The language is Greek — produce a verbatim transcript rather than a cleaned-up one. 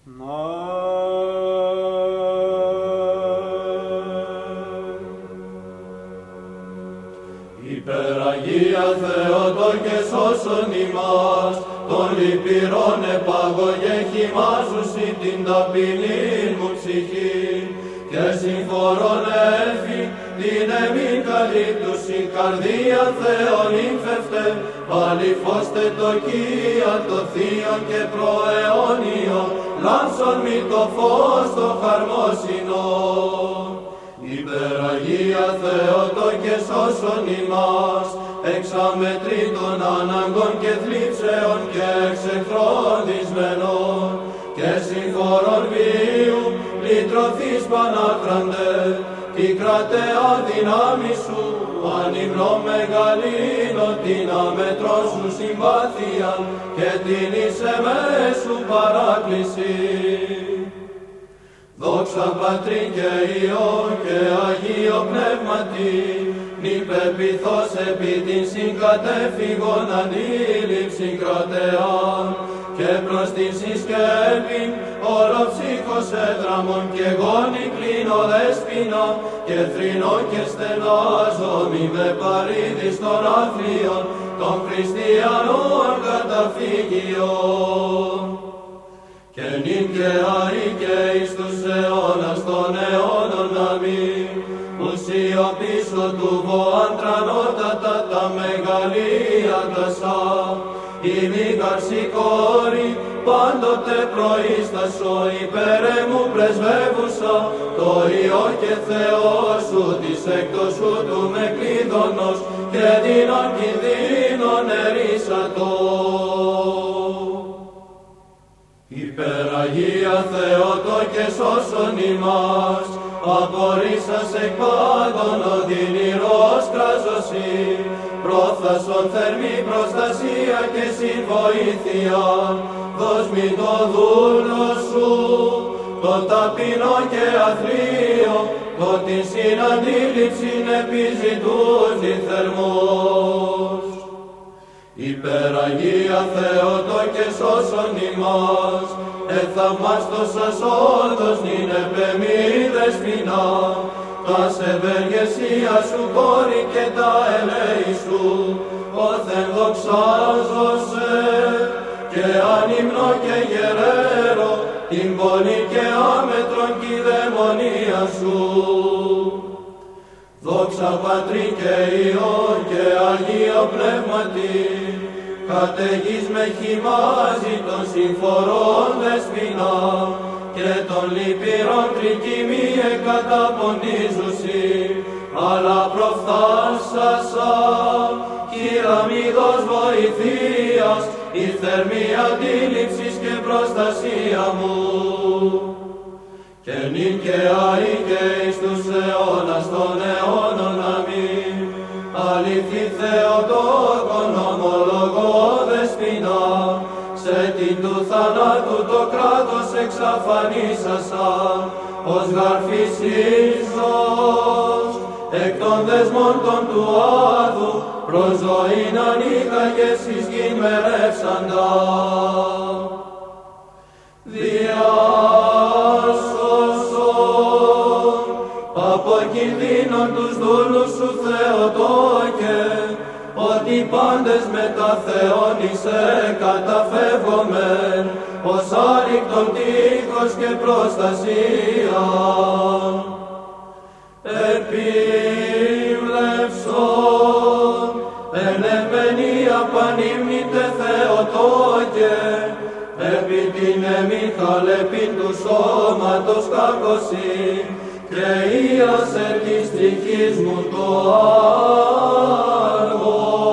Υπεραγία Θεότο και σώσον ημάς, των λυπηρών επαγωγέ χυμάζουσι την ταπεινή μου ψυχή, και συμφορών έφη την εμήν καλύπτουσι καρδία Θεόν ύμφευτε, πάλι φώστε το Κία το Θείον και προαιώνιο, λάμψον μη το φως το χαρμόσυνο. Υπεραγία Θεότο και σώσον ημάς, εξαμετρήτων αναγκών και θλίψεων και εξεχθρών δυσμενών, και συμφορών βίου λυτρωθείς Πανάκραντε, τη κρατεά δύναμη σου, ανυμνώ μεγαλύνω την αμετρό σου συμπάθεια και την εις εμέσου παράκληση. Δόξα Πατρί και Υιό και Αγίο Πνεύματι, μη πεποιθώς επί την συγκατέφυγον αντίληψη κρατεάν, και προς την συσκέπην όλο ψύχος έδραμον και γόνι κλείνω δέσποινα, και θρηνώ και στενάζω μη με παρήδης των αθλίων των χριστιανών καταφύγιων. Και νυν και αεί και εις τους αιώνας των αιώνων αμήν, ουσιοπίσω του βοαντρανότατα τα μεγαλεία τα σα, η μη καρσικόρη πάντοτε προείστασο υπέρε μου πρεσβεύουσα, το Υιό και Θεό σου της εκτός σου του με κλείδωνος και δίνων κινδύνων ερίσατο. Υπεραγία Θεότο και σώσον ημάς, απορρίσας εκ πάντων οδυνηρός κράζωσι, πρόθασον θερμή προστασία και συμβοήθεια, δώσ' μη το δούλο σου, το ταπεινό και αθλίο, το την συναντήληψην επιζητούς διθερμός. Υπεραγία Θεότο και σώσον ημάς, εθαυμάστοσας όντως νυν επεμή δεσποινά, τας ευεργεσία σου κόρη και τα ελέη σου, όθεν δοξάζωσε, και ανυμνώ και γεραίρο, την πόλη και άμετρον κηδαιμονία σου. Δόξα Πατρί και Υιό και Αγίο Πνεύματι, καταιγείς με χυμάζει των συμφορών δεσποινά, και των λυπηρών τρικυμίε καταποντίζουσι, αλλά προφθάσασα, κυραμίδος βοηθείας, η θερμή αντίληψης και προστασία μου. Και νυν και αεί και εις τους αιώνας των αιώνων αμήν, αληθή Θεοτόκον ομολογώ δεσποινά, σε την του θανάτου το κράτος εξαφανίσασαν, ως γαρφισίζος, εκ των δεσμών των του άδου, προς ζωήν ανήκαγες εις γην μερεύσαντα. Διάσωσον από κινδύνων τους δούλους σου Θεοτόκε, ότι πάντες με τα Θεόνισε καταφεύγομεν, ως άρρηκτον τείχος και προστασία. Επίβλεψον εν επαινία πανύμνητε Θεοτόκε, επί την εμήν χαλεπήν του σώματος κακωσή, και ίασε της τυχής μου το άλγο.